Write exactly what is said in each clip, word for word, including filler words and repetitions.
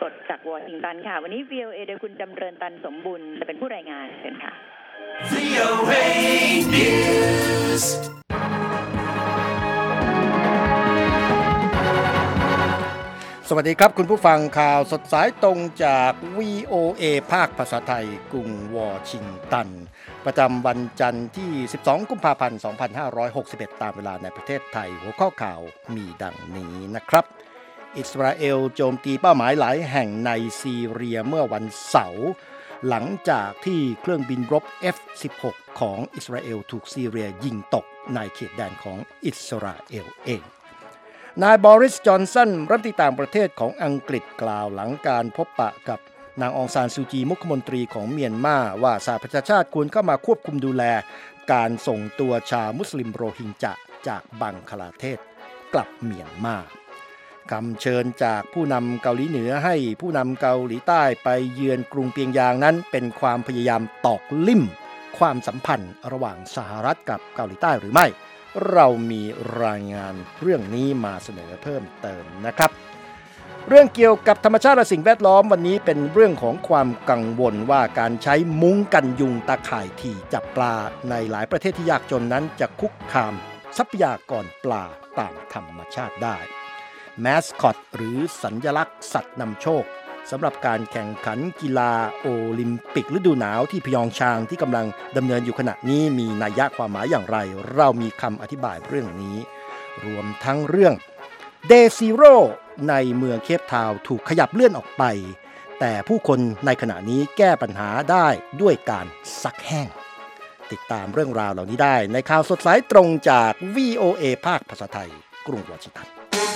สดจากวอชิงตันค่ะวันนี้ วี โอ เอ โดยคุณจำเริญตันสมบุญจะเป็นผู้รายงานเชิญค่ะ วี โอ เอ News สวัสดีครับคุณผู้ฟังข่าวสดสายตรงจาก วี โอ เอ ภาคภาษาไทยกรุงวอชิงตันประจำวันจันทร์ที่สิบสองกุมภาพันธ์สองพันห้าร้อยหกสิบเอ็ดตามเวลาในประเทศไทยหัวข้อข่าวมีดังนี้นะครับอิสราเอลโจมตีเป้าหมายหลายแห่งในซีเรียเมื่อวันเสาร์หลังจากที่เครื่องบินรบ เอฟ สิบหก ของอิสราเอลถูกซีเรียยิงตกในเขตแดนของอิสราเอลเองนายบอริส จอนสันรัฐมนตรีต่างประเทศของอังกฤษกล่าวหลังการพบปะกับนางองซานซูจีมุขมนตรีของเมียนมาว่าสหประชาชาติควรเข้ามาควบคุมดูแลการส่งตัวชาวมุสลิมโรฮิงญะจากบังคลาเทศกลับเมียนมาคำเชิญจากผู้นำเกาหลีเหนือให้ผู้นำเกาหลีใต้ไปเยือนกรุงเปียงยางนั้นเป็นความพยายามตอกลิ่มความสัมพันธ์ระหว่างสหรัฐกับเกาหลีใต้หรือไม่เรามีรายงานเรื่องนี้มาเสนอเพิ่มเติมนะครับเรื่องเกี่ยวกับธรรมชาติและสิ่งแวดล้อมวันนี้เป็นเรื่องของความกังวลว่าการใช้มุ้งกันยุงตาข่ายถี่จับปลาในหลายประเทศที่ยากจนนั้นจะคุกคามทรัพยากรปลาตามธรรมชาติได้แมสคอตหรือสัญลักษณ์สัตว์นำโชคสำหรับการแข่งขันกีฬาโอลิมปิกฤดูหนาวที่พยองชางที่กำลังดำเนินอยู่ขณะนี้มีนัยความหมายอย่างไรเรามีคำอธิบายเรื่องนี้รวมทั้งเรื่อง Day Zero ในเมืองเคปทาวน์ถูกขยับเลื่อนออกไปแต่ผู้คนในขณะนี้แก้ปัญหาได้ด้วยการซักแห้งติดตามเรื่องราวเหล่านี้ได้ในข่าวสดสายตรงจาก วี โอ เอ ภาคภาษาไทยกรุงวอชิงตัน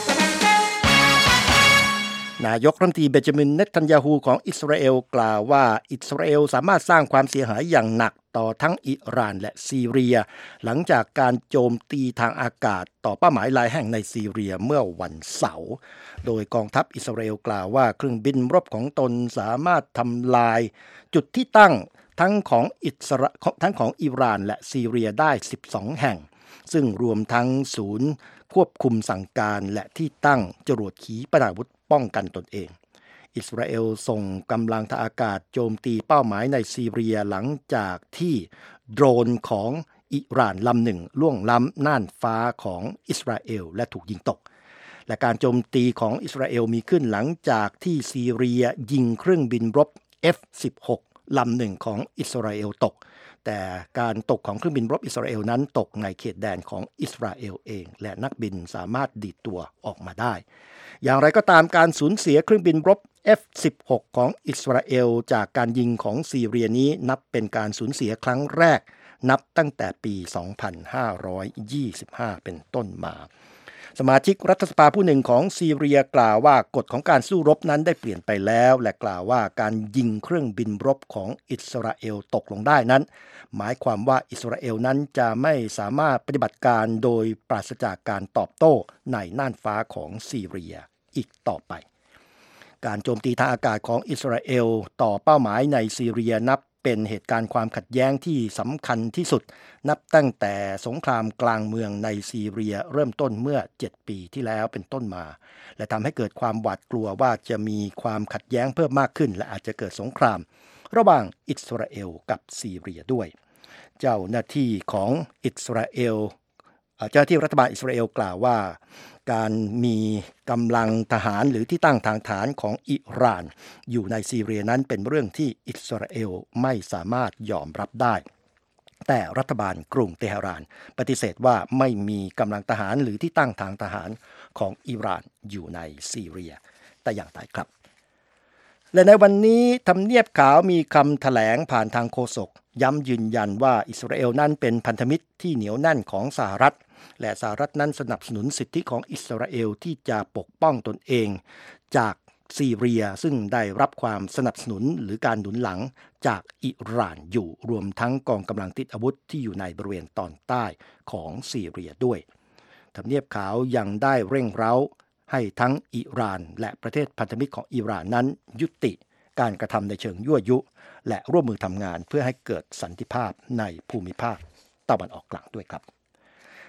นายกรัฐมนตรีเบนจามิน เนทันยาฮูของอิสราเอลกล่าวว่าอิสราเอลสามารถสร้างความเสียหายอย่างหนักต่อทั้งอิหร่านและซีเรียหลังจากการโจมตีทางอากาศต่อเป้าหมายหลายแห่งในซีเรียเมื่อวันเสาร์โดยกองทัพอิสราเอลกล่าวว่าเครื่องบินรบของตนสามารถทำลายจุดที่ตั้งทั้งของอิสราทั้งของอิหร่านและซีเรียได้สิบสองแห่งซึ่งรวมทั้งศูนย์ควบคุมสั่งการและที่ตั้งจรวดขีปนาวุธป้องกันตนเองอิสราเอลส่งกำลังทางอากาศโจมตีเป้าหมายในซีเรียหลังจากที่โดรนของอิหร่านลำหนึ่งล่วงล้ำน่านฟ้าของอิสราเอลและถูกยิงตกและการโจมตีของอิสราเอลมีขึ้นหลังจากที่ซีเรียยิงเครื่องบินรบ เอฟ สิบหก ลำหนึ่งของอิสราเอลตกแต่การตกของเครื่องบินรบอิสราเอลนั้นตกในเขตแดนของอิสราเอลเองและนักบินสามารถดีดตัวออกมาได้อย่างไรก็ตามการสูญเสียเครื่องบินรบ เอฟ สิบหก ของอิสราเอลจากการยิงของซีเรียนี้นับเป็นการสูญเสียครั้งแรกนับตั้งแต่ปี สองพันห้าร้อยยี่สิบห้า เป็นต้นมาสมาชิกรัฐสภาผู้หนึ่งของซีเรียกล่าวว่ากฎของการสู้รบนั้นได้เปลี่ยนไปแล้วและกล่าวว่าการยิงเครื่องบินรบของอิสราเอลตกลงได้นั้นหมายความว่าอิสราเอลนั้นจะไม่สามารถปฏิบัติการโดยปราศจากการตอบโต้ในน่านฟ้าของซีเรียอีกต่อไปการโจมตีทางอากาศของอิสราเอลต่อเป้าหมายในซีเรียนับเป็นเหตุการณ์ความขัดแย้งที่สำคัญที่สุดนับตั้งแต่สงครามกลางเมืองในซีเรียเริ่มต้นเมื่อเจ็ดปีที่แล้วเป็นต้นมาและทำให้เกิดความหวาดกลัวว่าจะมีความขัดแย้งเพิ่มมากขึ้นและอาจจะเกิดสงครามระหว่างอิสราเอลกับซีเรียด้วยเจ้าหน้าที่ของอิสราเอลเจ้าหน้าที่รัฐบาลอิสราเอลกล่าวว่าการมีกำลังทหารหรือที่ตั้งทางฐานของอิหร่านอยู่ในซีเรียนั้นเป็นเรื่องที่อิสราเอลไม่สามารถยอมรับได้แต่รัฐบาลกรุงเตหะรานปฏิเสธว่าไม่มีกำลังทหารหรือที่ตั้งทางทหารของอิหร่านอยู่ในซีเรียแต่อย่างไรครับและในวันนี้ทำเนียบขาวมีคำแถลงผ่านทางโฆษกย้ำยืนยันว่าอิสราเอลนั้นเป็นพันธมิตรที่เหนียวแน่นของสหรัฐและสหรัฐนั้นสนับสนุนสิทธิของอิสราเอลที่จะปกป้องตนเองจากซีเรียซึ่งได้รับความสนับสนุนหรือการหนุนหลังจากอิหร่านอยู่รวมทั้งกองกำลังติดอาวุธที่อยู่ในบริเวณตอนใต้ของซีเรียด้วยทำเนียบขาวยังได้เร่งเร้าให้ทั้งอิหร่านและประเทศพันธมิตรของอิหร่านนั้นยุติการกระทำในเชิงยั่วยุและร่วมมือทำงานเพื่อให้เกิดสันติภาพในภูมิภาคตะวันออกกลางด้วยครับ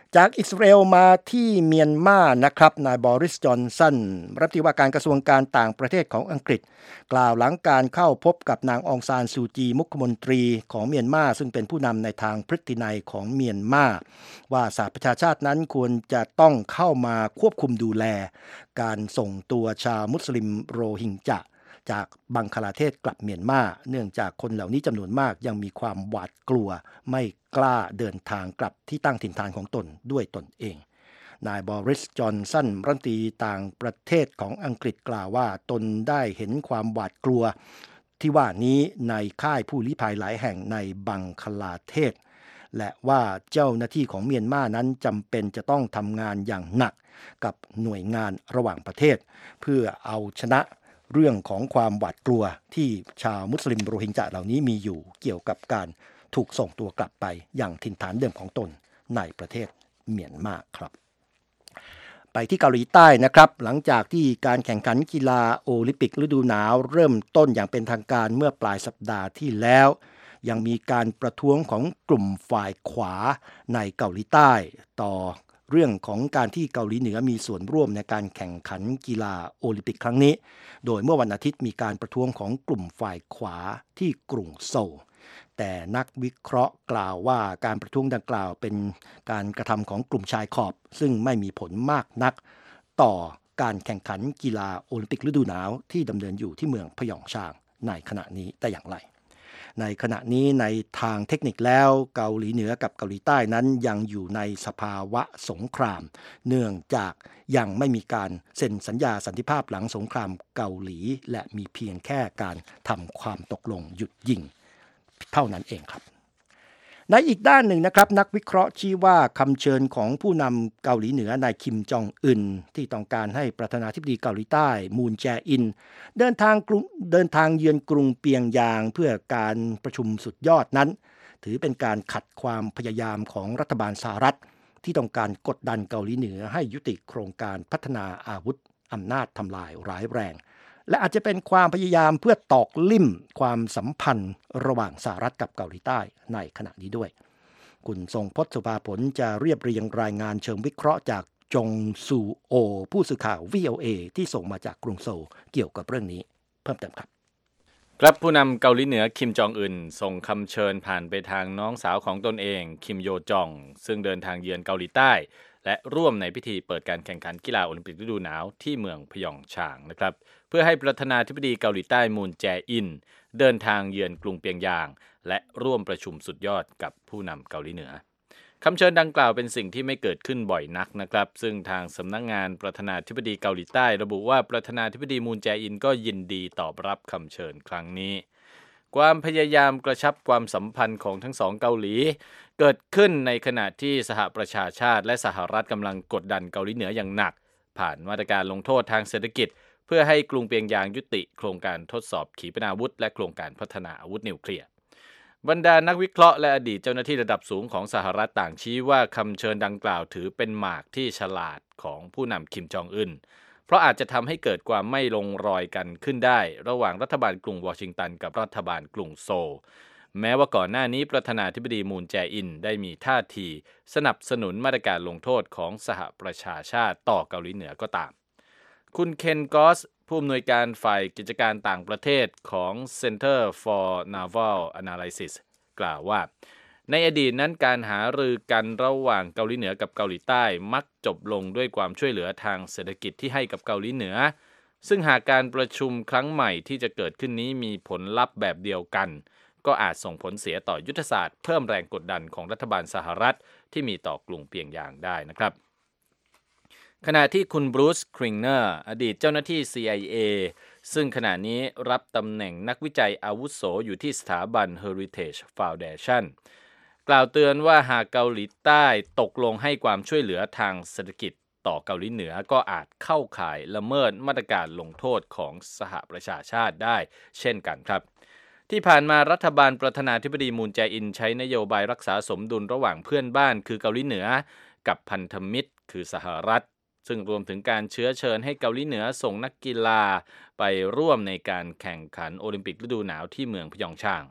จากอิสราเอลมาที่เมียนมานะครับนายบอริสจอนสันรัฐมนตรีว่าการกระทรวงการต่างประเทศของอังกฤษกล่าวหลังการเข้าพบกับนางองซานซูจีมุขมนตรีของเมียนมาซึ่งเป็นผู้นำในทางพฤตินัยของเมียนมาว่าสหประชาชาตินั้นควรจะต้องเข้ามาควบคุมดูแลการส่งตัวชาวมุสลิมโรฮิงญะจากบังคลาเทศกลับเมียนมาเนื่องจากคนเหล่านี้จำนวนมากยังมีความหวาดกลัวไม่กล้าเดินทางกลับที่ตั้งถิ่นฐานของตนด้วยตนเองนายบอริสจอนสันรัฐมนตรีต่างประเทศของอังกฤษกล่าวว่าตนได้เห็นความหวาดกลัวที่ว่านี้ในค่ายผู้ลี้ภัยหลายแห่งในบังคลาเทศและว่าเจ้าหน้าที่ของเมียนมานั้นจำเป็นจะต้องทำงานอย่างหนักกับหน่วยงานระหว่างประเทศเพื่อเอาชนะเรื่องของความหวาดกลัวที่ชาวมุสลิมโรฮิงญะเหล่านี้มีอยู่เกี่ยวกับการถูกส่งตัวกลับไปอย่างถิ่นฐานเดิมของตนในประเทศเมียนมาครับไปที่เกาหลีใต้นะครับหลังจากที่การแข่งขันกีฬาโอลิมปิกฤดูหนาวเริ่มต้นอย่างเป็นทางการเมื่อปลายสัปดาห์ที่แล้วยังมีการประท้วงของกลุ่มฝ่ายขวาในเกาหลีใต้ต่อเรื่องของการที่เกาหลีเหนือมีส่วนร่วมในการแข่งขันกีฬาโอลิมปิกครั้งนี้โดยเมื่อวันอาทิตย์มีการประท้วงของกลุ่มฝ่ายขวาที่กรุงโซลแต่นักวิเคราะห์กล่าวว่าการประท้วงดังกล่าวเป็นการกระทำของกลุ่มชายขอบซึ่งไม่มีผลมากนักต่อการแข่งขันกีฬาโอลิมปิกฤดูหนาวที่ดำเนินอยู่ที่เมืองพยองชางในขณะนี้แต่อย่างไรในขณะนี้ในทางเทคนิคแล้วเกาหลีเหนือกับเกาหลีใต้นั้นยังอยู่ในสภาวะสงครามเนื่องจากยังไม่มีการเซ็นสัญญาสันติภาพหลังสงครามเกาหลีและมีเพียงแค่การทำความตกลงหยุดยิงเท่านั้นเองครับในอีกด้านหนึ่งนะครับนักวิเคราะห์ชี้ว่าคำเชิญของผู้นำเกาหลีเหนือนายคิมจองอึนที่ต้องการให้ประธานาธิบดีเกาหลีใต้มูนแจอินเดินทางกรุงเดินทางเยือนกรุงเปียงยางเพื่อการประชุมสุดยอดนั้นถือเป็นการขัดความพยายามของรัฐบาลสหรัฐที่ต้องการกดดันเกาหลีเหนือให้ยุติโครงการพัฒนาอาวุธอำนาจทำลายร้ายแรงและอาจจะเป็นความพยายามเพื่อตอกลิ่มความสัมพันธ์ระหว่างสหรัฐกับเกาหลีใต้ในขณะนี้ด้วยคุณทรงพจน์ สุภาผลจะเรียบเรียงรายงานเชิงวิเคราะห์จากจงซูโอผู้สื่อข่าว วี โอ เอ ที่ส่งมาจากกรุงโซลเกี่ยวกับเรื่องนี้เพิ่มเติมครับครับผู้นำเกาหลีเหนือคิมจองอึนส่งคำเชิญผ่านไปทางน้องสาวของตนเองคิมโยจองซึ่งเดินทางเยือนเกาหลีใต้และร่วมในพิธีเปิดการแข่งขันกีฬาโอลิมปิกฤดูหนาวที่เมืองพยองชางนะครับเพื่อให้ประธานาธิบดีเกาหลีใต้มูนแจอินเดินทางเยือนกรุงเปียงยางและร่วมประชุมสุดยอดกับผู้นำเกาหลีเหนือคำเชิญดังกล่าวเป็นสิ่งที่ไม่เกิดขึ้นบ่อยนักนะครับซึ่งทางสำนักงานประธานาธิบดีเกาหลีใต้ระบุว่าประธานาธิบดีมูนแจอินก็ยินดีตอบรับคำเชิญครั้งนี้ความพยายามกระชับความสัมพันธ์ของทั้งสองเกาหลีเกิดขึ้นในขณะที่สหประชาชาติและสหรัฐกำลังกดดันเกาหลีเหนืออย่างหนักผ่านมาตรการลงโทษทางเศรษฐกิจเพื่อให้กรุงเปียงยางยุติโครงการทดสอบขีปนาวุธและโครงการพัฒนาอาวุธนิวเคลียร์บรรดานักวิเคราะห์และอดีตเจ้าหน้าที่ระดับสูงของสหรัฐต่างชี้ว่าคำเชิญดังกล่าวถือเป็นหมากที่ฉลาดของผู้นำคิมจองอึนเพราะอาจจะทำให้เกิดความไม่ลงรอยกันขึ้นได้ระหว่างรัฐบาลกรุงวอชิงตันกับรัฐบาลกรุงโซลแม้ว่าก่อนหน้านี้ประธานาธิบดีมูนแจอินได้มีท่าทีสนับสนุนมาตรการลงโทษของสหประชาชาติต่อเกาหลีเหนือก็ตามคุณเคนกอสผู้อำนวยการฝ่ายกิจการต่างประเทศของ Center for Naval Analysis กล่าวว่าในอดีตนั้นการหารือกันระหว่างเกาหลีเหนือกับเกาหลีใต้มักจบลงด้วยความช่วยเหลือทางเศรษฐกิจที่ให้กับเกาหลีเหนือซึ่งหากการประชุมครั้งใหม่ที่จะเกิดขึ้นนี้มีผลลัพธ์แบบเดียวกันก็อาจส่งผลเสียต่อยุทธศาสตร์เพิ่มแรงกดดันของรัฐบาลสหรัฐที่มีต่อกรุงเปียงยางได้นะครับขณะที่คุณบรูซ คริงเนอร์อดีตเจ้าหน้าที่ ซี ไอ เอ ซึ่งขณะนี้รับตำแหน่งนักวิจัยอาวุโสอยู่ที่สถาบัน Heritage Foundation กล่าวเตือนว่าหากเกาหลีใต้ตกลงให้ความช่วยเหลือทางเศรษฐกิจต่อเกาหลีเหนือก็อาจเข้าข่ายละเมิดมาตรการลงโทษของสหประชาชาติได้เช่นกันครับที่ผ่านมารัฐบาลประธานาธิบดีมูนแจอินใช้นโยบายรักษาสมดุลระหว่างเพื่อนบ้านคือเกาหลีเหนือกับพันธมิตรคือสหรัฐซึ่งรวมถึงการเชื้อเชิญให้เกาหลีเหนือส่งนักกีฬาไปร่วมในการแข่งขันโอลิมปิกฤดูหนาวที่เมืองพยองชาง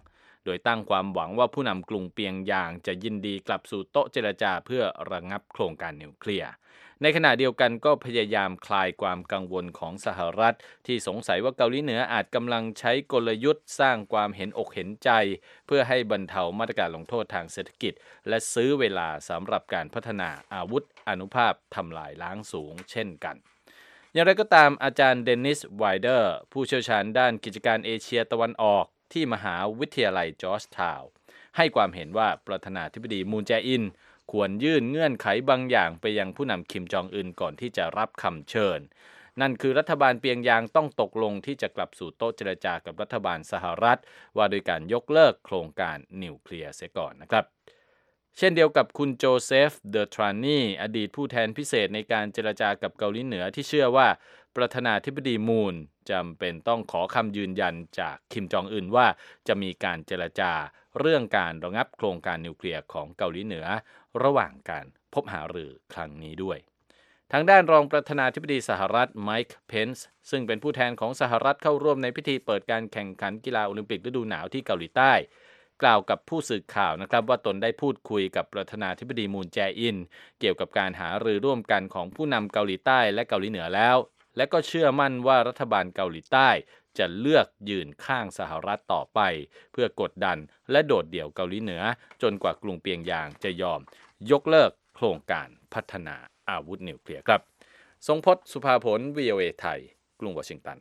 โดยตั้งความหวังว่าผู้นำกรุงเปียงยางจะยินดีกลับสู่โต๊ะเจรจาเพื่อระงับโครงการนิวเคลียร์ในขณะเดียวกันก็พยายามคลายความกังวลของสหรัฐที่สงสัยว่าเกาหลีเหนืออาจกำลังใช้กลยุทธ์สร้างความเห็นอกเห็นใจเพื่อให้บรรเทามาตรการลงโทษทางเศรษฐกิจและซื้อเวลาสำหรับการพัฒนาอาวุธอานุภาพทำลายล้างสูงเช่นกันอย่างไรก็ตามอาจารย์เดนิสไวเดอร์ผู้เชี่ยวชาญด้านกิจการเอเชียตะวันออกที่มหาวิทยาลัยจอร์จทาวน์ให้ความเห็นว่าประธานาธิบดีมูนแจอินควรยื่นเงื่อนไขบางอย่างไปยังผู้นำคิมจองอึนก่อนที่จะรับคำเชิญนั่นคือรัฐบาลเปียงยางต้องตกลงที่จะกลับสู่โต๊ะเจรจากับรัฐบาลสหรัฐว่าโดยการยกเลิกโครงการนิวเคลียร์เสียก่อนนะครับเช่นเดียวกับคุณโจเซฟเดอทรานีอดีตผู้แทนพิเศษในการเจรจากับเกาหลีเหนือที่เชื่อว่าประธานาธิบดีมูนจำเป็นต้องขอคำยืนยันจากคิมจองอึนว่าจะมีการเจรจาเรื่องการระงับโครงการนิวเคลียร์ของเกาหลีเหนือระหว่างการพบหารือครั้งนี้ด้วยทางด้านรองประธานาธิบดีสหรัฐไมค์เพนซ์ซึ่งเป็นผู้แทนของสหรัฐเข้าร่วมในพิธีเปิดการแข่งขันกีฬาโอลิมปิกฤดูหนาวที่เกาหลีใต้กล่าวกับผู้สื่อข่าวนะครับว่าตนได้พูดคุยกับประธานาธิบดีมูนแจอินเกี่ยวกับการหารือร่วมกันของผู้นำเกาหลีใต้และเกาหลีเหนือแล้วและก็เชื่อมั่นว่ารัฐบาลเกาหลีใต้จะเลือกยืนข้างสหรัฐต่อไปเพื่อกดดันและโดดเดี่ยวเกาหลีเหนือจนกว่ากรุงเปียงยางจะยอมยกเลิกโครงการพัฒนาอาวุธนิวเคลียร์ครับทรงพจน์สุภาผล วี โอ เอ ไทยกรุงวอชิงตัน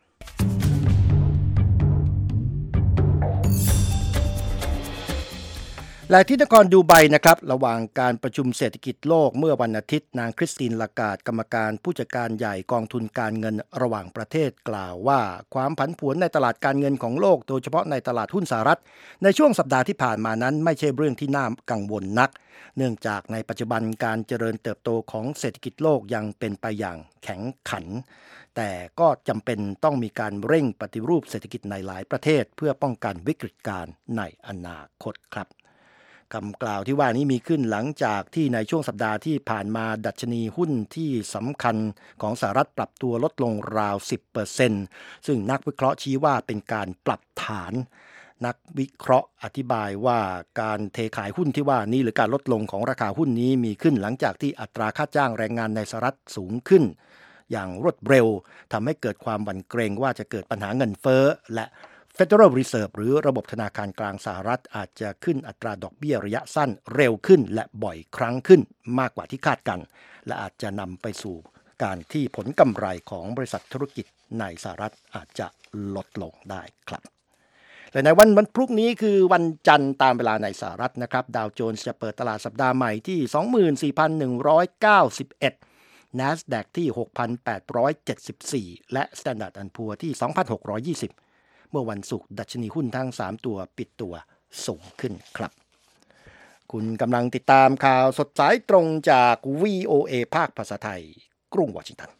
และที่นครดูไบนะครับระหว่างการประชุมเศรษฐกิจโลกเมื่อวันอาทิตย์นางคริสตินลาการ์ดกรรมการผู้จัดการใหญ่กองทุนการเงินระหว่างประเทศกล่าวว่าความผันผวนในตลาดการเงินของโลกโดยเฉพาะในตลาดหุ้นสหรัฐในช่วงสัปดาห์ที่ผ่านมานั้นไม่ใช่เรื่องที่น่ากังวลนักเนื่องจากในปัจจุบันการเจริญเติบโตของเศรษฐกิจโลกยังเป็นไปอย่างแข็งขันแต่ก็จำเป็นต้องมีการเร่งปฏิรูปเศรษฐกิจในหลายประเทศเพื่อป้องกันวิกฤตการณ์ในอนาคตครับคำกล่าวที่ว่านี้มีขึ้นหลังจากที่ในช่วงสัปดาห์ที่ผ่านมาดัชนีหุ้นที่สำคัญของสหรัฐปรับตัวลดลงราว สิบเปอร์เซ็นต์ ซึ่งนักวิเคราะห์ชี้ว่าเป็นการปรับฐานนักวิเคราะห์อธิบายว่าการเทขายหุ้นที่ว่านี้หรือการลดลงของราคาหุ้นนี้มีขึ้นหลังจากที่อัตราค่าจ้างแรงงานในสหรัฐสูงขึ้นอย่างรวดเร็วทำให้เกิดความหวั่นเกรงว่าจะเกิดปัญหาเงินเฟ้อและFederal Reserve หรือระบบธนาคารกลางสหรัฐอาจจะขึ้นอัตราดอกเบี้ยระยะสั้นเร็วขึ้นและบ่อยครั้งขึ้นมากกว่าที่คาดกันและอาจจะนำไปสู่การที่ผลกำไรของบริษัทธุรกิจในสหรัฐอาจจะลดลงได้ครับและในวันวันพรุ่งนี้คือวันจันทร์ตามเวลาในสหรัฐนะครับดาวโจนส์จะเปิดตลาดสัปดาห์ใหม่ที่ สองหมื่นสี่พันหนึ่งร้อยเก้าสิบเอ็ด NASDAQ ที่ หกพันแปดร้อยเจ็ดสิบสี่ และ Standard แอนด์ Poor's ที่ สองพันหกร้อยยี่สิบเมื่อวันศุกร์ดัชนีหุ้นทั้งสามตัวปิดตัวสูงขึ้นครับคุณกำลังติดตามข่าวสดสายตรงจาก วี โอ เอ ภาคภาษาไทยกรุงวอชิงตัน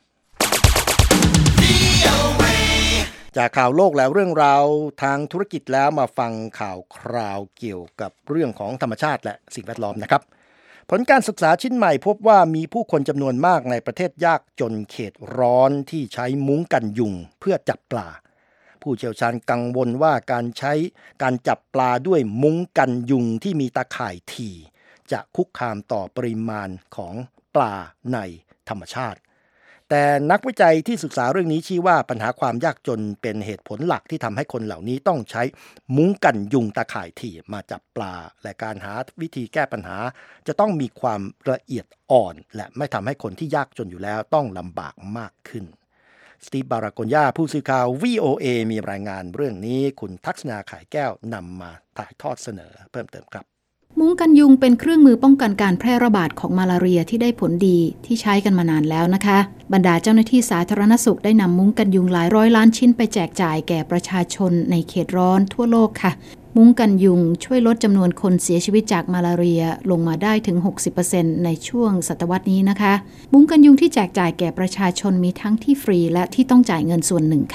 จากข่าวโลกแล้วเรื่องราวทางธุรกิจแล้วมาฟังข่าวคราวเกี่ยวกับเรื่องของธรรมชาติและสิ่งแวดล้อมนะครับผลการศึกษาชิ้นใหม่พบว่ามีผู้คนจำนวนมากในประเทศยากจนเขตร้อนที่ใช้มุ้งกันยุงเพื่อจับปลาผู้เชี่ยวชาญกังวลว่าการใช้การจับปลาด้วยมุ้งกันยุงที่มีตาข่ายถี่จะคุกคามต่อปริมาณของปลาในธรรมชาติแต่นักวิจัยที่ศึกษาเรื่องนี้ชี้ว่าปัญหาความยากจนเป็นเหตุผลหลักที่ทำให้คนเหล่านี้ต้องใช้มุ้งกันยุงตาข่ายถี่มาจับปลาและการหาวิธีแก้ปัญหาจะต้องมีความละเอียดอ่อนและไม่ทำให้คนที่ยากจนอยู่แล้วต้องลำบากมากขึ้นสตีฟ บารากอนยาผู้สื่อข่าว วี โอ เอ มีรายงานเรื่องนี้คุณทักษณา ข่ายแก้วนำมาถ่ายทอดเสนอเพิ่มเติมครับมุ้งกันยุงเป็นเครื่องมือป้องกันการแพร่ระบาดของมาลาเรียที่ได้ผลดีที่ใช้กันมานานแล้วนะคะบรรดาเจ้าหน้าที่สาธารณสุขได้นำมุ้งกันยุงหลายร้อยล้านชิ้นไปแจกจ่ายแก่ประชาชนในเขตร้อนทั่วโลกค่ะมุ้งกันยุงช่วยลดจำนวนคนเสียชีวิตจากมาลาเรียลงมาได้ถึง หกสิบเปอร์เซ็นต์ ในช่วงศตวรรษนี้นะคะมุ้งกันยุงที่แจกจ่ายแก่ประชาชนมีทั้งที่ฟรีและที่ต้องจ่ายเงินส่วนหนึ่งค่ะ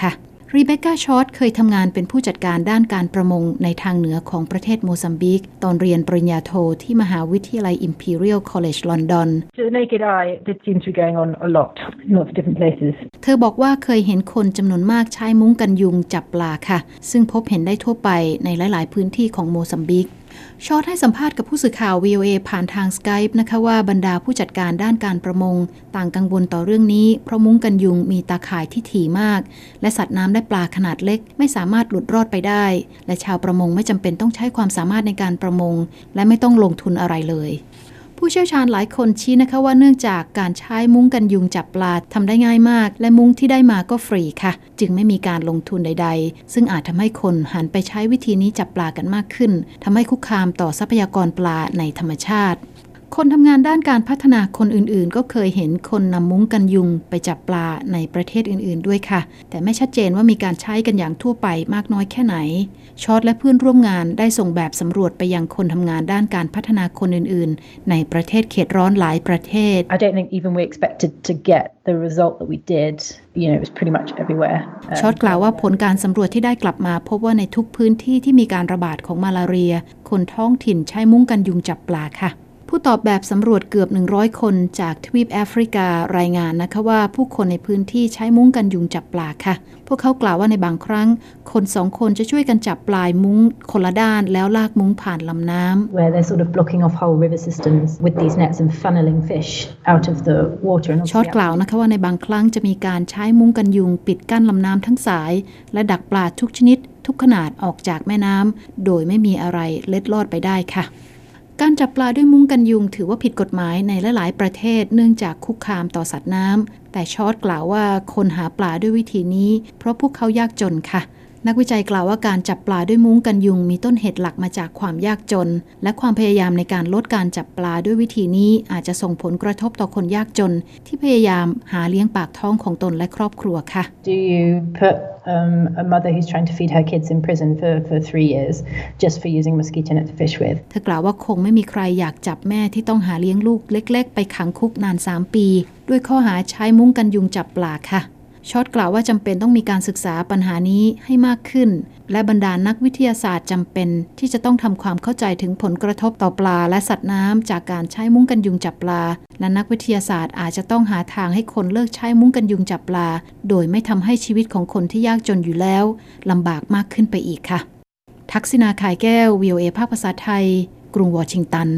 รีเบคก้า ชอตเคยทำงานเป็นผู้จัดการด้านการประมงในทางเหนือของประเทศโมซัมบิกตอนเรียนปริญญาโทที่มหาวิทยาลัย Imperial College London. To the naked eye, it seems to be going on a lot in lots of different places. เธอบอกว่าเคยเห็นคนจำนวนมากใช้มุ้งกันยุงจับปลาค่ะซึ่งพบเห็นได้ทั่วไปในหลายๆพื้นที่ของโมซัมบิกชอตให้สัมภาษณ์กับผู้สื่อข่าว วี โอ เอ ผ่านทาง Skype นะคะว่าบรรดาผู้จัดการด้านการประมงต่างกังวลต่อเรื่องนี้เพราะมุ้งกันยุงมีตาข่ายที่ถี่มากและสัตว์น้ำได้ปลาขนาดเล็กไม่สามารถหลุดรอดไปได้และชาวประมงไม่จำเป็นต้องใช้ความสามารถในการประมงและไม่ต้องลงทุนอะไรเลยผู้เชี่ยวชาญหลายคนชี้นะคะว่าเนื่องจากการใช้มุ้งกันยุงจับปลาทำได้ง่ายมากและมุ้งที่ได้มาก็ฟรีค่ะจึงไม่มีการลงทุนใดๆซึ่งอาจทำให้คนหันไปใช้วิธีนี้จับปลากันมากขึ้นทำให้คุกคามต่อทรัพยากรปลาในธรรมชาติคนทำงานด้านการพัฒนาคนอื่นๆก็เคยเห็นคนนำมุ้งกันยุงไปจับปลาในประเทศอื่นๆด้วยค่ะแต่ไม่ชัดเจนว่ามีการใช้กันอย่างทั่วไปมากน้อยแค่ไหนชอตและเพื่อนร่วมงานได้ส่งแบบสำรวจไปยังคนทำงานด้านการพัฒนาคนอื่นๆในประเทศเขตร้อนหลายประเทศ I don't think even we expected to get the result that we did. You know, it was pretty much everywhere. ชอตกล่าวว่าผลการสำรวจที่ได้กลับมาพบว่าในทุกพื้นที่ที่มีการระบาดของมาลาเรียคนท้องถิ่นใช้มุ้งกันยุงจับปลาค่ะผู้ตอบแบบสำรวจเกือบหนึ่งร้อยคนจากทวีปแอฟริการายงานนะคะว่าผู้คนในพื้นที่ใช้มุ้งกันยุงจับปลาค่ะพวกเขากล่าวว่าในบางครั้งคนสองคนจะช่วยกันจับปลายมุ้งคนละด้านแล้วลากมุ้งผ่านลำน้ำ Where they're sort of blocking off whole river systems with these nets and funneling fish out of the water. ชอตกล่าวนะคะว่าในบางครั้งจะมีการใช้มุ้งกันยุงปิดกั้นลำน้ำทั้งสายและดักปลาทุกชนิดทุกขนาดออกจากแม่น้ำโดยไม่มีอะไรเล็ดลอดไปได้ค่ะการจับปลาด้วยมุ้งกันยุงถือว่าผิดกฎหมายในหลายๆประเทศเนื่องจากคุกคามต่อสัตว์น้ำแต่ชอตกล่าวว่าคนหาปลาด้วยวิธีนี้เพราะพวกเขายากจนค่ะนักวิจัยกล่าวว่าการจับปลาด้วยมุ้งกันยุงมีต้นเหตุหลักมาจากความยากจนและความพยายามในการลดการจับปลาด้วยวิธีนี้อาจจะส่งผลกระทบต่อคนยากจนที่พยายามหาเลี้ยงปากท้องของตนและครอบครัวค่ะ Do you put um, a mother who's trying to feed her kids in prison for for three years just for using mosquito net to fish with? เธอกล่าวว่าคงไม่มีใครอยากจับแม่ที่ต้องหาเลี้ยงลูกเล็กๆไปขังคุกนานสามปีด้วยข้อหาใช้มุ้งกันยุงจับปลาค่ะชอตกล่าวว่าจำเป็นต้องมีการศึกษาปัญหานี้ให้มากขึ้นและบรรดานักวิทยาศาสตร์จำเป็นที่จะต้องทำความเข้าใจถึงผลกระทบต่อปลาและสัตว์น้ำจากการใช้มุ้งกันยุงจับปลาและนักวิทยาศาสตร์อาจจะต้องหาทางให้คนเลิกใช้มุ้งกันยุงจับปลาโดยไม่ทำให้ชีวิตของคนที่ยากจนอยู่แล้วลำบากมากขึ้นไปอีกค่ะทักษิณา ข่ายแก้ว วี โอ เอ ภาคภาษาไทยกรุงวอชิงตัน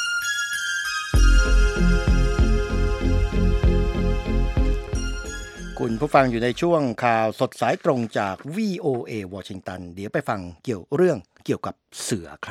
คุณผู้ฟังอยู่ในช่วงข่าวสดสายตรงจาก วี โอ เอ วอชิงตันเดี๋ยวไปฟังเกี่ยวเรื่องเกี่ยวกับเสือครับ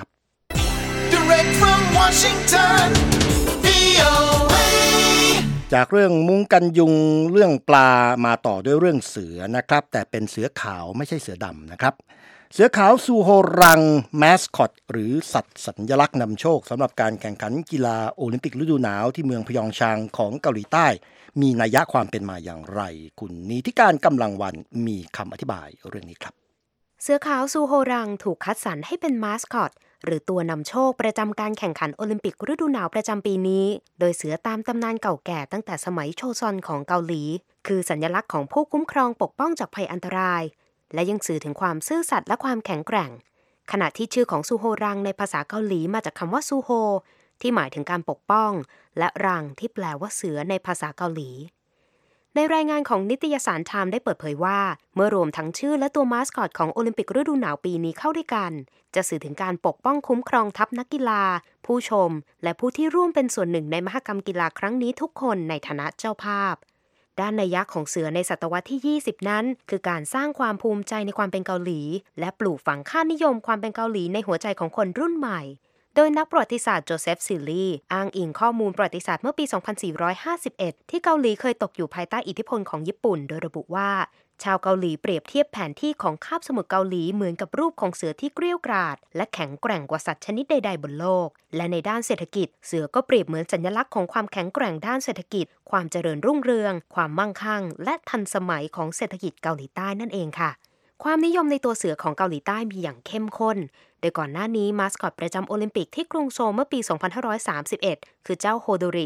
Direct from Washington วี โอ เอ จากเรื่องมุ้งกันยุงเรื่องปลามาต่อด้วยเรื่องเสือนะครับแต่เป็นเสือขาวไม่ใช่เสือดำนะครับเสือขาวซูโฮรังแมสคอตหรือสัตว์สัญลักษณ์นำโชคสำหรับการแข่งขันกีฬาโอลิมปิกฤดูหนาวที่เมืองพยองชางของเกาหลีใต้มีนัยยะความเป็นมาอย่างไรคุณนีธิการกำลังวันมีคำอธิบายเรื่องนี้ครับเสือขาวซูโฮรังถูกคัดสรรให้เป็นมาสคอตหรือตัวนำโชคประจำการแข่งขันโอลิมปิกฤดูหนาวประจำปีนี้โดยเสือตามตำนานเก่าแก่ตั้งแต่สมัยโชซอนของเกาหลีคือสัญลักษณ์ของผู้คุ้มครองปกป้องจากภัยอันตรายและยังสื่อถึงความซื่อสัตย์และความแข็งแกร่งขณะที่ชื่อของซูโฮรังในภาษาเกาหลีมาจากคำว่าซูโฮที่หมายถึงการปกป้องและรังที่แปลว่าเสือในภาษาเกาหลีในรายงานของนิตยสารไทม์ได้เปิดเผยว่าเมื่อรวมทั้งชื่อและตัวมาสคอตของโอลิมปิกฤดูหนาวปีนี้เข้าด้วยกันจะสื่อถึงการปกป้องคุ้มครองทัพนักกีฬาผู้ชมและผู้ที่ร่วมเป็นส่วนหนึ่งในมหกรรมกีฬาครั้งนี้ทุกคนในฐานะเจ้าภาพด้านนัยยะของเสือในศตวรรษที่ยี่สิบนั้นคือการสร้างความภูมิใจในความเป็นเกาหลีและปลูกฝังค่านิยมความเป็นเกาหลีในหัวใจของคนรุ่นใหม่โดยนักประวัติศาสตร์โจเซฟซิลลีอ้างอิงข้อมูลประวัติศาสตร์เมื่อปี สองพันสี่ร้อยห้าสิบเอ็ด ที่เกาหลีเคยตกอยู่ภายใต้อิทธิพลของญี่ปุ่นโดยระบุว่าชาวเกาหลีเปรียบเทียบแผนที่ของคาบสมุทรเกาหลีเหมือนกับรูปของเสือที่เกรี้ยวกราดและแข็งแกร่งกว่าสัตว์ชนิดใดๆบนโลกและในด้านเศรษฐกิจเสือก็เปรียบเหมือนสัญลักษณ์ของความแข็งแกร่งด้านเศรษฐกิจความเจริญรุ่งเรืองความมั่งคั่งและทันสมัยของเศรษฐกิจเกาหลีใต้นั่นเองค่ะความนิยมในตัวเสือของเกาหลีใต้มีอย่างเข้มข้นโดยก่อนหน้านี้มาสคอตประจำโอลิมปิกที่กรุงโซลเมื่อปี สองพันห้าร้อยสามสิบเอ็ด คือเจ้าโฮโดริ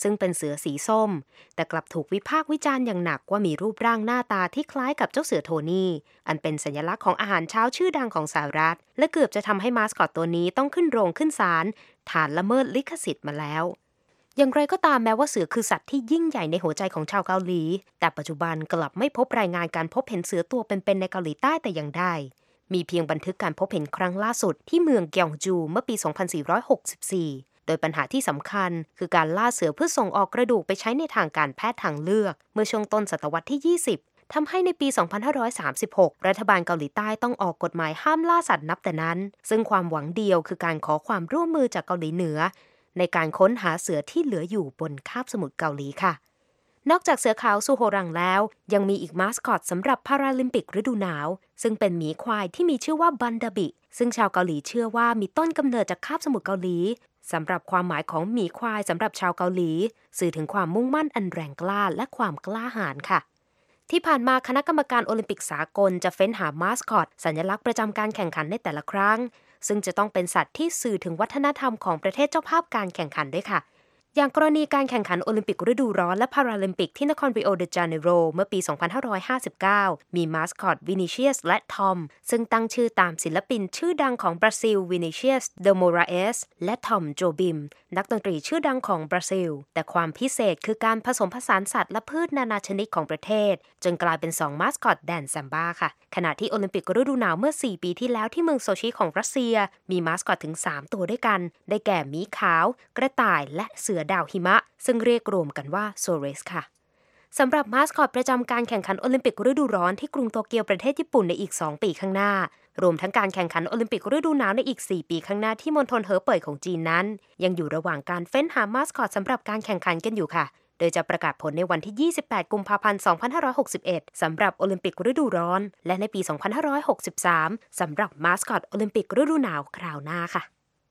ซึ่งเป็นเสือสีส้มแต่กลับถูกวิพากษ์วิจารณ์อย่างหนักว่ามีรูปร่างหน้าตาที่คล้ายกับเจ้าเสือโทนี่อันเป็นสัญลักษณ์ของอาหารเช้าชื่อดังของสหรัฐและเกือบจะทำให้มาสคอตตัวนี้ต้องขึ้นโรงขึ้นศาลฐานละเมิดลิขสิทธิ์มาแล้วอย่างไรก็ตามแม้ว่าเสือคือสัตว์ที่ยิ่งใหญ่ในหัวใจของชาวเกาหลีแต่ปัจจุบันกลับไม่พบรายงานการพบเห็นเสือตัวเป็นๆในเกาหลีใต้แต่อย่างใดมีเพียงบันทึกการพบเห็นครั้งล่าสุดที่เมืองกยองจูเมื่อปี สองพันสี่ร้อยหกสิบสี่ โดยปัญหาที่สำคัญคือการล่าเสือเพื่อส่งออกกระดูกไปใช้ในทางการแพทย์ทางเลือกเมื่อช่วงต้นศตวรรษที่ ยี่สิบ ทำให้ในปี สองพันห้าร้อยสามสิบหก รัฐบาลเกาหลีใต้ต้องออกกฎหมายห้ามล่าสัตว์นับแต่นั้นซึ่งความหวังเดียวคือการขอความร่วมมือจากเกาหลีเหนือในการค้นหาเสือที่เหลืออยู่บนคาบสมุทรเกาหลีค่ะนอกจากเสือขาวซูโฮรังแล้วยังมีอีกมาสคอตสำหรับพาราลิมปิกฤดูหนาวซึ่งเป็นหมีควายที่มีชื่อว่าบันดาบิซึ่งชาวเกาหลีเชื่อว่ามีต้นกำเนิดจากคาบสมุทรเกาหลีสำหรับความหมายของหมีควายสำหรับชาวเกาหลีสื่อถึงความมุ่งมั่นอันแรงกล้าและความกล้าหาญค่ะที่ผ่านมาคณะกรรมการโอลิมปิกสากลจะเฟ้นหามาสคอตสัญลักษณ์ประจำการแข่งขันในแต่ละครั้งซึ่งจะต้องเป็นสัตว์ที่สื่อถึงวัฒนธรรมของประเทศเจ้าภาพการแข่งขันด้วยค่ะอย่างกรณีการแข่งขันโอลิมปิกฤดูร้อนและพาราลิมปิกที่นครริโอเดจาเนโรเมื่อปี สองพันห้าร้อยห้าสิบเก้า มีมาสคอตวินิเชียสและทอมซึ่งตั้งชื่อตามศิลปินชื่อดังของบราซิลวินิเชียสเดโมราเอสและทอมโจบิมนักดนตรีชื่อดังของบราซิลแต่ความพิเศษคือการผสมผสานสัตว์และพืชนานาชนิดของประเทศจนกลายเป็นสองมาสคอตแดนซัมบ้าค่ะขณะที่โอลิมปิกฤดูหนาวเมื่อสี่ปีที่แล้วที่เมืองโซชิของรัสเซียมีมาสคอตถึงสามตัวด้วยกันได้แก่หมีขาวกระต่ายและเสือดาวหิมะซึ่งเรียกรวมกันว่าโซเรสค่ะสำหรับมาสคอตประจำการแข่งขันโอลิมปิกฤดูร้อนที่กรุงโตเกียวประเทศญี่ปุ่นในอีกสองปีข้างหน้ารวมทั้งการแข่งขันโอลิมปิกฤดูหนาวในอีกสี่ปีข้างหน้าที่มณฑลเหอเป่ยของจีนนั้นยังอยู่ระหว่างการเฟ้นหามาสคอตสำหรับการแข่งขันกันอยู่ค่ะโดยจะประกาศผลในวันที่ยี่สิบแปดกุมภาพันธ์สองพันห้าร้อยหกสิบเอ็ดสำหรับโอลิมปิกฤดูร้อนและในปีสองพันห้าร้อยหกสิบสามสำหรับมาสคอตโอลิมปิกฤดูหนาวคราวหน้าค่ะ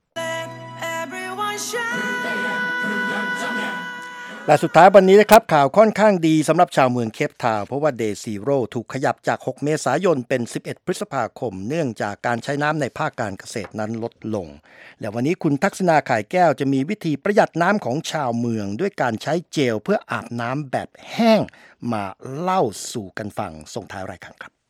และสุดท้ายวันนี้นะครับข่าวค่อนข้างดีสำหรับชาวเมืองเคปทาวน์เพราะว่า Day Zero ถูกขยับจากหกเมษายนเป็นสิบเอ็ดพฤษภาคมเนื่องจากการใช้น้ำในภาคการเกษตรนั้นลดลงและวันนี้คุณทักษณาข่ายแก้วจะมีวิธีประหยัดน้ำของชาวเมืองด้วยการใช้เจลเพื่ออาบน้ำแบบแห้งมาเล่าสู่กันฟังส่งท้ายรายการครับ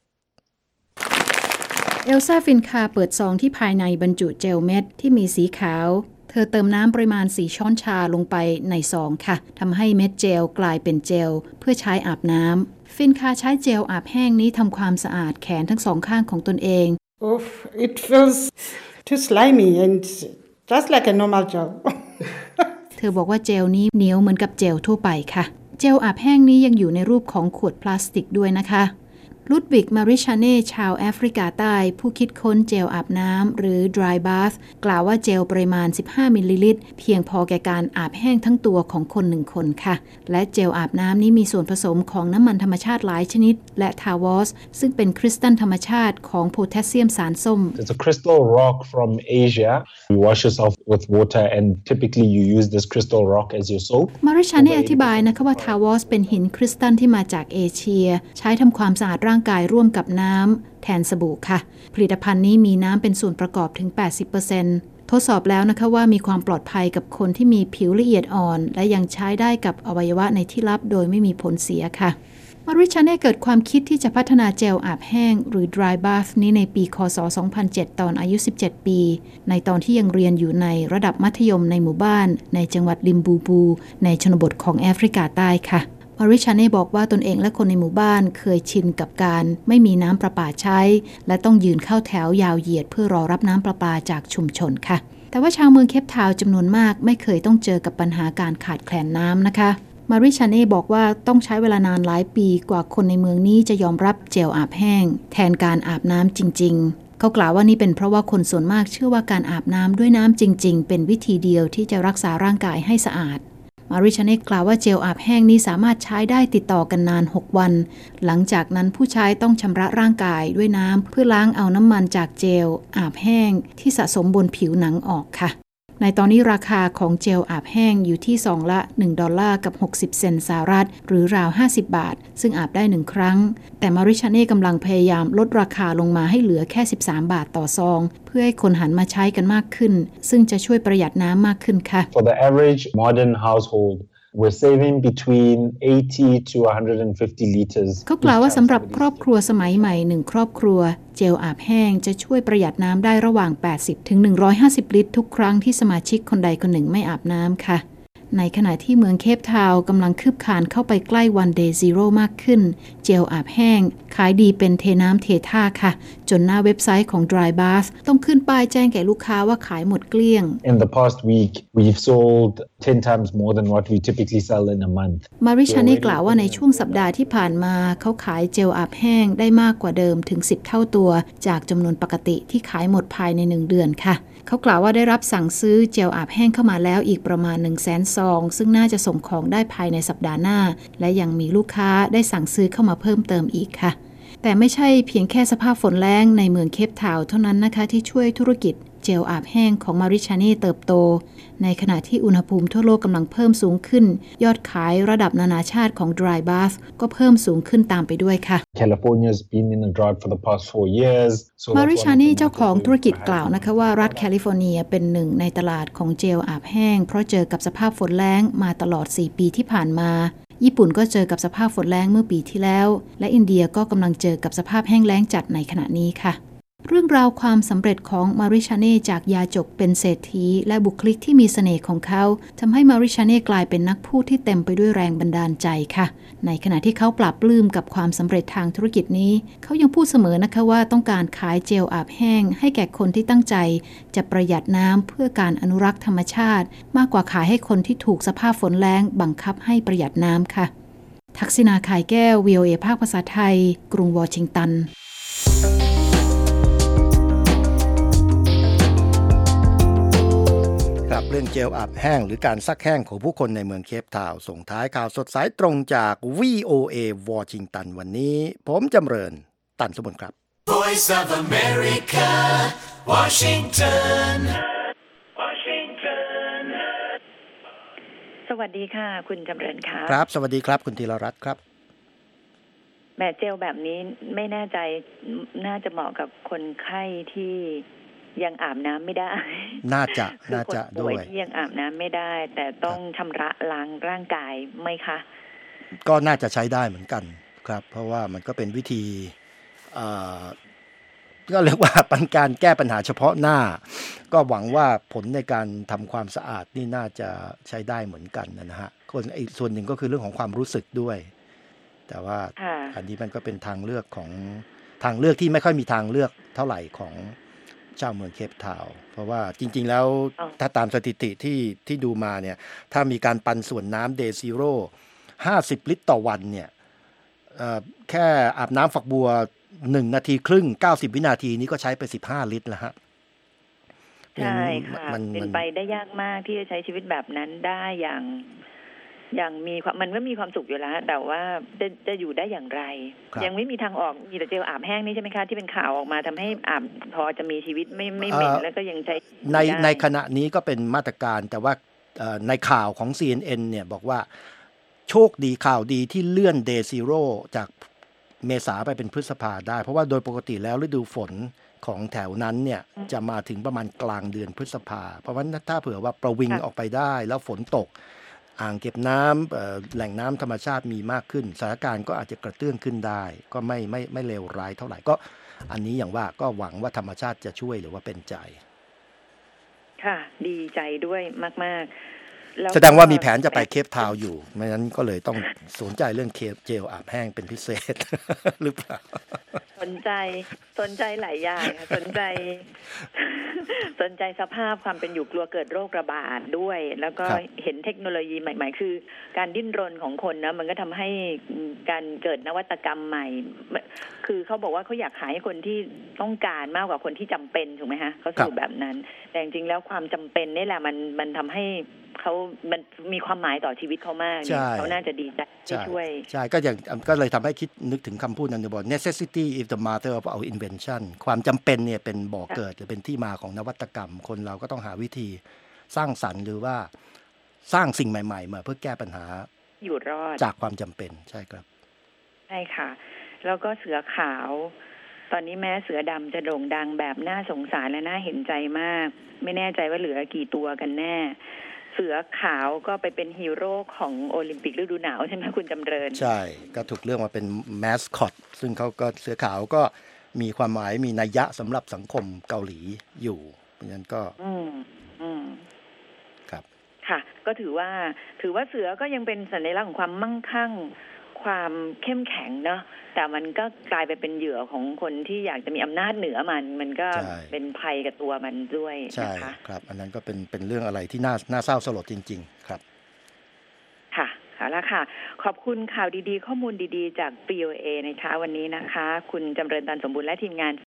เอลซ่าฟินคาเปิดซองที่ภายในบรรจุเจลเม็ดที่มีสีขาวเธอเติมน้ำปริมาณสี่ช้อนชาลงไปในซองค่ะทำให้เม็ดเจลกลายเป็นเจลเพื่อใช้อาบน้ำฟินคาใช้เจลอาบแห้งนี้ทำความสะอาดแขนทั้งสองข้างของตนเอง Oof, it feels too slimy and just like a normal gel เธอบอกว่าเจลนี้เหนียวเหมือนกับเจลทั่วไปค่ะเจลอาบแห้งนี้ยังอยู่ในรูปของขวดพลาสติกด้วยนะคะลุดวิกมาริชาเน่ชาวแอฟริกาใต้ผู้คิดค้นเจลอาบน้ำหรือ dry bath กล่าวว่าเจลปริมาณสิบห้ามิลลิลิตรเพียงพอแก่การอาบแห้งทั้งตัวของคนหนึ่งคนค่ะและเจลอาบน้ำนี้มีส่วนผสมของน้ำมันธรรมชาติหลายชนิดและทาวอสซึ่งเป็นคริสตัลธรรมชาติของโพแทสเซียมสารส้ม It's a crystal rock from Asia. You wash yourself with water and typically you use this crystal rock as your soap. มาริชาเน่อธิบายนะคะว่าทาวอสเป็นหินคริสตัลที่มาจากเอเชียใช้ทำความสะอาดร่างกายร่วมกับน้ำแทนสบู่ค่ะผลิตภัณฑ์นี้มีน้ำเป็นส่วนประกอบถึง แปดสิบเปอร์เซ็นต์ ทดสอบแล้วนะคะว่ามีความปลอดภัยกับคนที่มีผิวละเอียดอ่อนและยังใช้ได้กับอวัยวะในที่ลับโดยไม่มีผลเสียค่ะมาริชาเน่เกิดความคิดที่จะพัฒนาเจลอาบแห้งหรือ dry bath นี้ในปีคศสองพันเจ็ดตอนอายุสิบเจ็ดปีในตอนที่ยังเรียนอยู่ในระดับมัธยมในหมู่บ้านในจังหวัดลิมบูบูในชนบทของแอฟริกาใต้ค่ะมาริชาเน่บอกว่าตนเองและคนในหมู่บ้านเคยชินกับการไม่มีน้ำประปาใช้และต้องยืนเข้าแถวยาวเหยียดเพื่อรอรับน้ำประปาจากชุมชนค่ะแต่ว่าชาวเมืองเคปทาวน์จำนวนมากไม่เคยต้องเจอกับปัญหาการขาดแคลนน้ำนะคะมาริชาเน่บอกว่าต้องใช้เวลานานหลายปีกว่าคนในเมืองนี้จะยอมรับเจลอาบแห้งแทนการอาบน้ำจริงๆเขากล่าวว่านี่เป็นเพราะว่าคนส่วนมากเชื่อว่าการอาบน้ำด้วยน้ำจริงๆเป็นวิธีเดียวที่จะรักษาร่างกายให้สะอาดมาริชาเน่กล่าวว่าเจลอาบแห้งนี้สามารถใช้ได้ติดต่อกันนานหกวันหลังจากนั้นผู้ใช้ต้องชำระร่างกายด้วยน้ำเพื่อล้างเอาน้ำมันจากเจลอาบแห้งที่สะสมบนผิวหนังออกค่ะในตอนนี้ราคาของเจลอาบแห้งอยู่ที่ซองละหนึ่งดอลลาร์กับหกสิบเซนต์สหรัฐหรือราวห้าสิบบาทซึ่งอาบได้หนึ่งครั้งแต่มาริชาเน่กำลังพยายามลดราคาลงมาให้เหลือแค่สิบสามบาทต่อซองเพื่อให้คนหันมาใช้กันมากขึ้นซึ่งจะช่วยประหยัดน้ำมากขึ้นค่ะ For the average modern household we're saving between eighty to one hundred fifty liters เขากล่าวว่าสำหรับครอบครัวสมัยใหม่หนึ่งครอบครัวเจลอาบแห้งจะช่วยประหยัดน้ำได้ระหว่างแปดสิบถึงหนึ่งร้อยห้าสิบลิตรทุกครั้งที่สมาชิกคนใดคนหนึ่งไม่อาบน้ำค่ะในขณะที่เมืองเคปทาวน์กำลังคืบคลานเข้าไปใกล้ One Day Zero มากขึ้นเจลอาบแห้งขายดีเป็นเทน้ำเทท่าค่ะจนหน้าเว็บไซต์ของ Dry Bath ต้องขึ้นป้ายแจ้งแก่ลูกค้าว่าขายหมดเกลี้ยง In the past week we've sold ten times more than what we typically sell in a month มาริชานีกล่าวว่าในช่วงสัปดาห์ที่ผ่านมาเขาขายเจลอาบแห้งได้มากกว่าเดิมถึงสิบเท่าตัวจากจำนวนปกติที่ขายหมดภายในหนึ่งเดือนค่ะเขากล่าวว่าได้รับสั่งซื้อเจลอาบแห้งเข้ามาแล้วอีกประมาณ หนึ่งแสน ซองซึ่งน่าจะส่งของได้ภายในสัปดาห์หน้าและยังมีลูกค้าได้สั่งซื้อเข้ามาเพิ่มเติมอีกค่ะแต่ไม่ใช่เพียงแค่สภาพฝนแล้งในเมืองเคปทาวน์เท่านั้นนะคะที่ช่วยธุรกิจเจลอาบแห้งของมาริชานีเติบโตในขณะที่อุณหภูมิทั่วโลกกำลังเพิ่มสูงขึ้นยอดขายระดับนานาชาติของ Dry Bath ก็เพิ่มสูงขึ้นตามไปด้วยค่ะ California's been in a drought for the past four years มาริชานีเจ้าของธุรกิจกล่าวนะคะว่ารัฐแคลิฟอร์เนียเป็นหนึ่งในตลาดของเจลอาบแห้งเพราะเจอกับสภาพฝนแล้งมาตลอดสี่ปีที่ผ่านมาญี่ปุ่นก็เจอกับสภาพฝนแล้งเมื่อปีที่แล้วและอินเดียก็กำลังเจอกับสภาพแห้งแล้งจัดในขณะนี้ค่ะเรื่องราวความสำเร็จของมาริชาเน่จากยาจกเป็นเศรษฐีและบุคลิกที่มีเสน่ห์ของเขาทำให้มาริชาเน่กลายเป็นนักพูดที่เต็มไปด้วยแรงบันดาลใจค่ะในขณะที่เขาปลาบปลื้มกับความสำเร็จทางธุรกิจนี้เขายังพูดเสมอนะคะว่าต้องการขายเจลอาบแห้งให้แก่คนที่ตั้งใจจะประหยัดน้ำเพื่อการอนุรักษ์ธรรมชาติมากกว่าขายให้คนที่ถูกสภาพฝนแล้งบังคับให้ประหยัดน้ำค่ะทักษิณา ข่ายแก้ว วี โอ เอ ภาคภาษาไทยกรุงวอชิงตันครับเรื่องเจลอาบแห้งหรือการซักแห้งของผู้คนในเมืองเคปทาวน์ส่งท้ายข่าวสดสายตรงจาก วี โอ เอ วอชิงตันวันนี้ผมจำเริญตันสมบุญครับ Voice of America Washington สวัสดีค่ะคุณจำเริญค่ะครับสวัสดีครับคุณธีรรัตน์ครับแม่เจลแบบนี้ไม่แน่ใจน่าจะเหมาะกับคนไข้ที่ยังอาบน้ำไม่ได้น่าจะน่าจะด้วยที่ยังอาบน้ำไม่ได้แต่ต้องชำระล้างร่างกายไหมคะก็น่าจะใช้ได้เหมือนกันครับเพราะว่ามันก็เป็นวิธีก็เรียกว่าเป็นการแก้ปัญหาเฉพาะหน้าก็หวังว่าผลในการทำความสะอาดนี่น่าจะใช้ได้เหมือนกันนะฮะคนอีกส่วนหนึ่งก็คือเรื่องของความรู้สึกด้วยแต่ว่าอันนี้มันก็เป็นทางเลือกของทางเลือกที่ไม่ค่อยมีทางเลือกเท่าไหร่ของชาวเมืองเคปทาวน์เพราะว่าจริงๆแล้วถ้าตามสถิติที่ที่ดูมาเนี่ยถ้ามีการปันส่วนน้ำ Day Zero ห้าสิบลิตรต่อวันเนี่ยแค่อาบน้ำฝักบัวหนึ่งนาทีครึ่งเก้าสิบวินาทีนี้ก็ใช้ไปสิบห้าลิตรแล้วฮะใช่ค่ะเป็นไปได้ยากมากที่จะใช้ชีวิตแบบนั้นได้อย่างอย่างมีความมันก็มีความสุขอยู่แล้วแต่ว่าจะจะอยู่ได้อย่างไรยังไม่มีทางออกมีแต่เจลอาบแห้งนี่ใช่ไหมคะที่เป็นข่าวออกมาทำให้อาบพอจะมีชีวิตไม่ไม่เหม็นแล้วก็ยังใช้ในในขณะนี้ก็เป็นมาตรการแต่ว่าในข่าวของ ซี เอ็น เอ็น เนี่ยบอกว่าโชคดีข่าวดีที่เลื่อน Day Zero จากเมษาไปเป็นพฤษภาได้เพราะว่าโดยปกติแล้วฤดูฝนของแถวนั้นเนี่ยจะมาถึงประมาณกลางเดือนพฤษภาเพราะว่าถ้าเผื่อว่าประวิงออกไปได้แล้วฝนตกอ่างเก็บน้ำแหล่งน้ำธรรมชาติมีมากขึ้นสถานการณ์ก็อาจจะกระเตื้องขึ้นได้ก็ไม่ไม่ไม่เลวร้ายเท่าไหร่ก็อันนี้อย่างว่าก็หวังว่าธรรมชาติจะช่วยหรือว่าเป็นใจค่ะดีใจด้วยมากๆแสดงว่ามีแผนจะไปเคปทาวน์อยู่ไม่งั้นก็เลยต้องสนใจเรื่องเคปเจลอาบแห้งเป็นพิเศษหรือเปล่าสนใจสนใจหลายอย่างค่ะสนใจสนใจสภาพความเป็นอยู่กลัวเกิดโรคระบาดด้วยแล้วก็เห็นเทคโนโลยีใหม่ๆคือการดิ้นรนของคนนะมันก็ทำให้การเกิดนวัตกรรมใหม่คือเขาบอกว่าเขาอยากขายให้คนที่ต้องการมากกว่าคนที่จำเป็นถูกไหมคะเขาสรุปแบบนั้นแต่จริงๆแล้วความจำเป็นนี่แหละมันมันทำให้เขามันมีความหมายต่อชีวิตเขามากเขาน่าจะดีใจที่ช่วยใช่ก็อย่างก็เลยทำให้คิดนึกถึงคำพูดนั้นบอก necessity is the mother of our invention ความจำเป็นเนี่ยเป็นบ่อเกิดหรือเป็นที่มาของนวัตกรรมคนเราก็ต้องหาวิธีสร้างสรรค์หรือว่าสร้างสิ่งใหม่ๆมาเพื่อแก้ปัญหาอยู่รอดจากความจำเป็นใช่ครับใช่ค่ะแล้วก็เสือขาวตอนนี้แม้เสือดำจะโด่งดังแบบน่าสงสารและน่าเห็นใจมากไม่แน่ใจว่าเหลือกี่ตัวกันแน่เสือขาวก็ไปเป็นฮีโร่ของโอลิมปิกฤดูหนาวใช่ไหมคุณจำเริญใช่ก็ถูกเลือกมาเป็นแมสคอตซึ่งเขาก็เสือขาวก็มีความหมายมีนัยยะสำหรับสังคมเกาหลีอยู่เพราะฉะนั้นก็อืมอืมครับค่ะก็ถือว่าถือว่าเสือก็ยังเป็นสัญลักษณ์ของความมั่งคั่งความเข้มแข็งเนาะแต่มันก็กลายไปเป็นเหยื่อของคนที่อยากจะมีอำนาจเหนือมันมันก็เป็นภัยกับตัวมันด้วยนะคะใช่ครับอันนั้นก็เป็นเป็นเรื่องอะไรที่น่าน่าเศร้าสลดจริงๆครับค่ะเอาละค่ะขอบคุณข่าวดีๆข้อมูลดีๆจาก วี โอ เอ ในเช้าวันนี้นะคะคุณจำเริญตันสมบูรณ์และทีมงาน